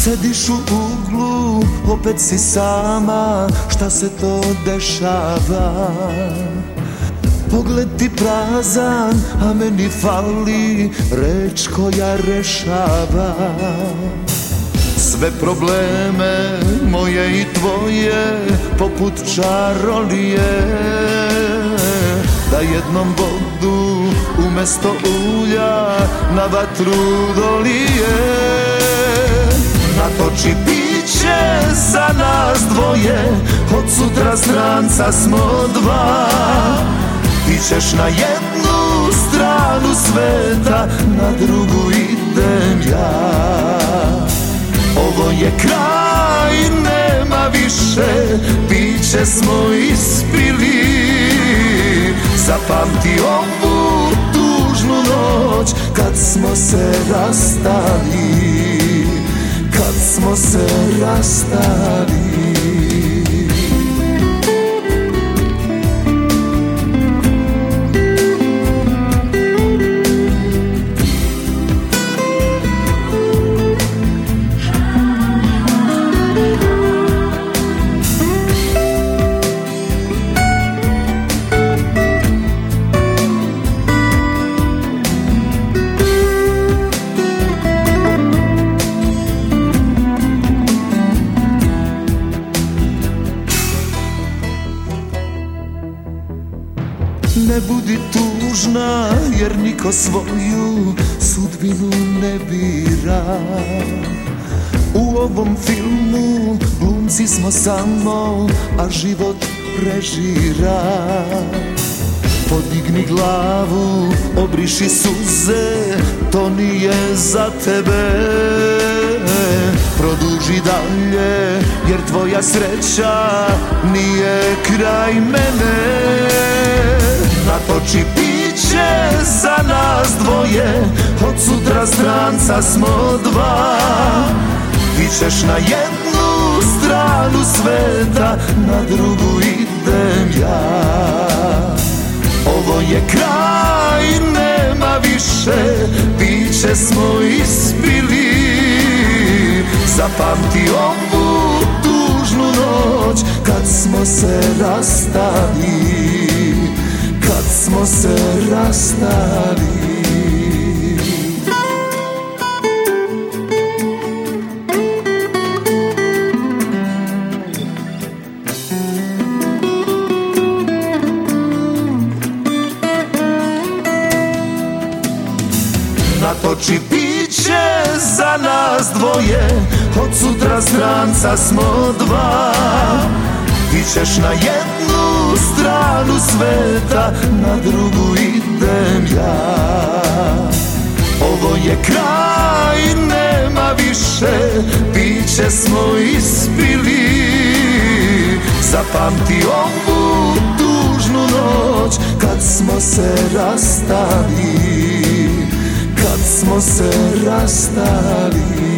Sediš u uglu, opet si sama, šta se to dešava? Pogled ti prazan, a meni fali reč koja rešava. Sve probleme moje i tvoje poput čarolije, da jednom vodu umesto ulja na vatru dolije. Natoči piće za nas dvoje, od sutra stranca smo dva. Ti ćeš na jednu stranu sveta, na drugu idem ja. Ovo je kraj, nema više, piće smo ispili. Zapamti ovu tužnu noć, kad smo se rastali, kad smo se rastali. Ne budi tužna, jer niko svoju sudbinu ne bira. U ovom filmu glumci smo samo, a život režira. Podigni glavu, obriši suze, to nije za tebe. Produži dalje, jer tvoja sreća nije kraj mene. Natoči piće za nas dvoje, od sutra stranca smo dva. Ti ćeš na jednu stranu sveta, na drugu idem ja. Ovo je kraj, nema više, piće smo ispili. Zapamti ovu tužnu noć, kad smo se rastali, kad smo se rastali. Natoči piće za nas dvoje, od sutra stranca smo dva. Ti ćeš na jednu stranu sveta, na drugu idem ja. Ovo je kraj, nema više, piće smo ispili. Zapamti ovu tužnu noć, kad smo se rastali, kad smo se rastali.